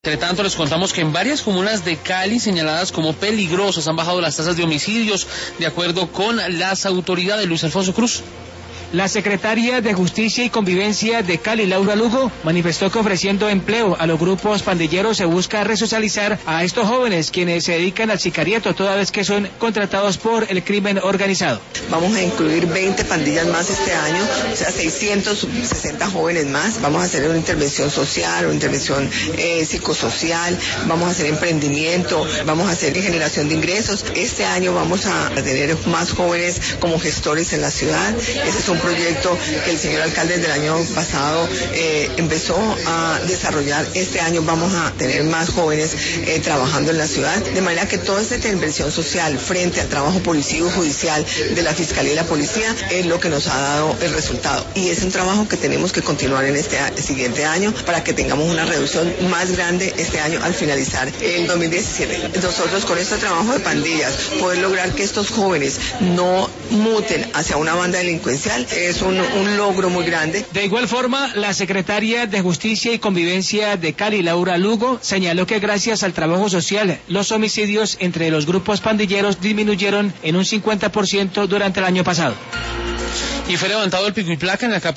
Entre tanto, les contamos que en varias comunas de Cali, señaladas como peligrosas, han bajado las tasas de homicidios, de acuerdo con las autoridades. Luis Alfonso Cruz. La secretaria de Justicia y Convivencia de Cali, Laura Lugo, manifestó que ofreciendo empleo a los grupos pandilleros se busca resocializar a estos jóvenes quienes se dedican al sicariato toda vez que son contratados por el crimen organizado. Vamos a incluir 20 pandillas más este año, o sea, 660 jóvenes más. Vamos a hacer una intervención social, una intervención psicosocial, vamos a hacer emprendimiento, vamos a hacer generación de ingresos. Este año vamos a tener más jóvenes como gestores en la ciudad. Ese es un proyecto que el señor alcalde del año pasado empezó a desarrollar. Este año vamos a tener más jóvenes trabajando en la ciudad, de manera que toda esta intervención social frente al trabajo policíaco y judicial de la Fiscalía y la Policía es lo que nos ha dado el resultado, y es un trabajo que tenemos que continuar en este siguiente año para que tengamos una reducción más grande este año al finalizar el 2017. Nosotros con este trabajo de pandillas poder lograr que estos jóvenes no muten hacia una banda delincuencial es un logro muy grande. De igual forma, la secretaria de Justicia y Convivencia de Cali, Laura Lugo, señaló que gracias al trabajo social, los homicidios entre los grupos pandilleros disminuyeron en un 50% durante el año pasado. Y fue levantado el pico y placa en la capital.